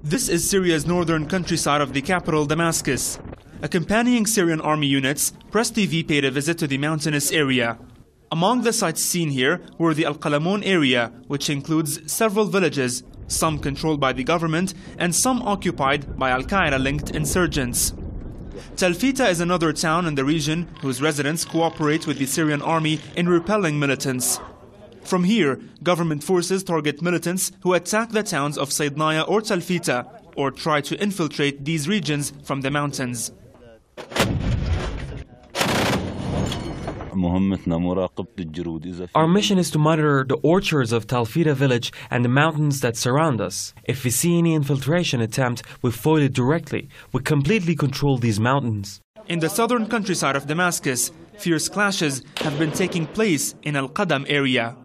This is Syria's northern countryside of the capital, Damascus. Accompanying Syrian army units, Press TV paid a visit to the mountainous area. Among the sites seen here were the Al-Qalamoun area, which includes several villages, some controlled by the government and some occupied by Al-Qaeda-linked insurgents. Talfita is another town in the region whose residents cooperate with the Syrian army in repelling militants. From here, government forces target militants who attack the towns of Saydnaya or Talfita or try to infiltrate these regions from the mountains. Our mission is to monitor the orchards of Talfita village and the mountains that surround us. If we see any infiltration attempt, we foil it directly. We completely control these mountains. In the southern countryside of Damascus, fierce clashes have been taking place in Al-Qadam area.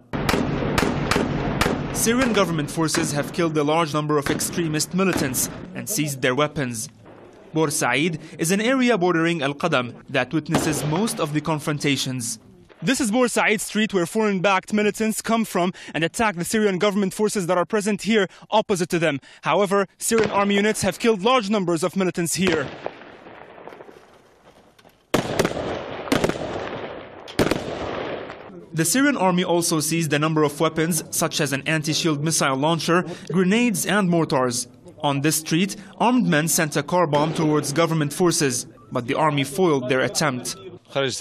Syrian government forces have killed a large number of extremist militants and seized their weapons. Bor Said is an area bordering Al-Qadam that witnesses most of the confrontations. This is Bor Said Street, where foreign-backed militants come from and attack the Syrian government forces that are present here opposite to them. However, Syrian army units have killed large numbers of militants here. The Syrian army also seized a number of weapons, such as an anti-shield missile launcher, grenades and mortars. On this street, armed men sent a car bomb towards government forces, but the army foiled their attempt. At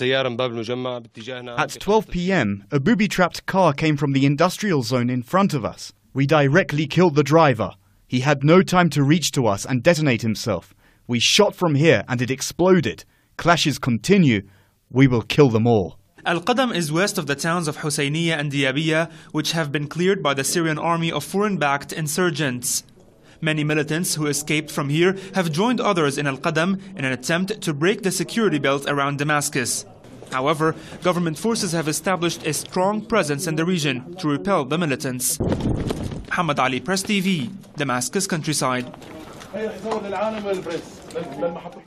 12 p.m., a booby-trapped car came from the industrial zone in front of us. We directly killed the driver. He had no time to reach to us and detonate himself. We shot from here and it exploded. Clashes continue. We will kill them all. Al-Qadam is west of the towns of Husayniya and Diabiya, which have been cleared by the Syrian army of foreign-backed insurgents. Many militants who escaped from here have joined others in Al-Qadam in an attempt to break the security belt around Damascus. However, government forces have established a strong presence in the region to repel the militants. Muhammad Ali, Press TV, Damascus countryside.